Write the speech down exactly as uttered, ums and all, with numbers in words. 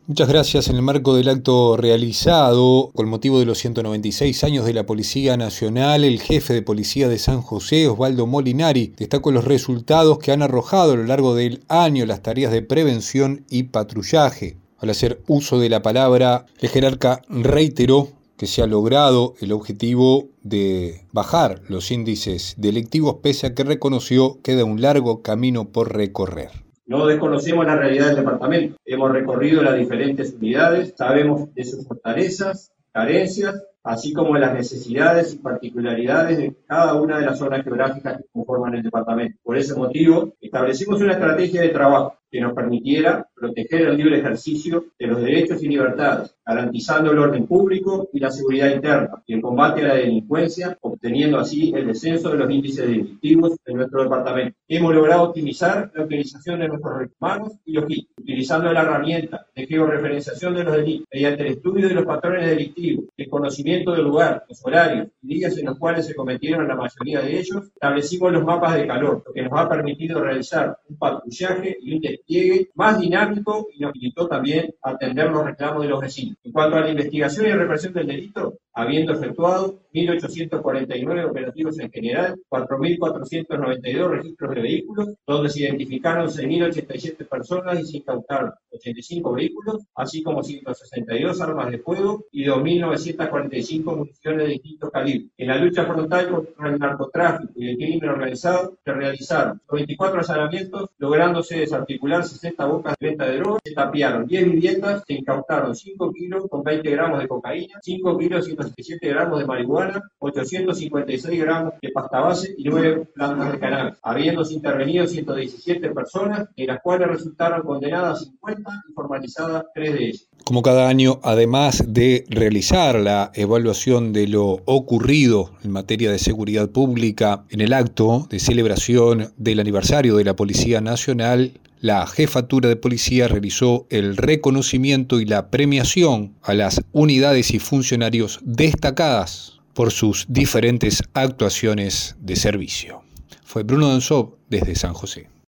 Muchas gracias. En el marco del acto realizado con motivo de los ciento noventa y seis años de la Policía Nacional, el jefe de Policía de San José, Osvaldo Molinari, destacó los resultados que han arrojado a lo largo del año las tareas de prevención y patrullaje. Al hacer uso de la palabra, el jerarca reiteró que se ha logrado el objetivo de bajar los índices delictivos, pese a que reconoció que queda un largo camino por recorrer. No desconocemos la realidad del departamento. Hemos recorrido las diferentes unidades, sabemos de sus fortalezas, carencias, así como de las necesidades y particularidades de cada una de las zonas geográficas que conforman el departamento. Por ese motivo, establecimos una estrategia de trabajo que nos permitiera proteger el libre ejercicio de los derechos y libertades, garantizando el orden público y la seguridad interna, y el combate a la delincuencia, obteniendo así el descenso de los índices delictivos en nuestro departamento. Hemos logrado optimizar la utilización de nuestros recursos humanos y logísticos, utilizando la herramienta de georreferenciación de los delitos, mediante el estudio de los patrones delictivos, el conocimiento del lugar, los horarios y días en los cuales se cometieron la mayoría de ellos. Establecimos los mapas de calor, lo que nos ha permitido realizar un patrullaje y un despliegue más dinámico y nos habilitó también a atender los reclamos de los vecinos. En cuanto a la investigación y represión del delito, habiendo efectuado mil ochocientos cuarenta y nueve operativos en general, cuatro mil cuatrocientos noventa y dos registros de vehículos, donde se identificaron seis mil ochenta y siete personas y se incautaron ochenta y cinco vehículos, así como ciento sesenta y dos armas de fuego y dos mil novecientas cuarenta y cinco municiones de distintos calibres. En la lucha frontal contra el narcotráfico y el crimen organizado se realizaron veinticuatro allanamientos, lográndose desarticular sesenta bocas de venta de drogas, se tapiaron diez viviendas, se incautaron cinco kilos con veinte gramos de cocaína, cinco kilos ciento setenta y siete gramos de marihuana, ochocientos cincuenta y seis gramos de pasta base y nueve plantas de cannabis, habiéndose intervenido ciento diecisiete personas, de las cuales resultaron condenadas cincuenta y formalizadas tres de ellas. Como cada año, además de realizar la evaluación de lo ocurrido en materia de seguridad pública en el acto de celebración del aniversario de la Policía Nacional, la Jefatura de Policía realizó el reconocimiento y la premiación a las unidades y funcionarios destacadas por sus diferentes actuaciones de servicio. Fue Bruno Donsov desde San José.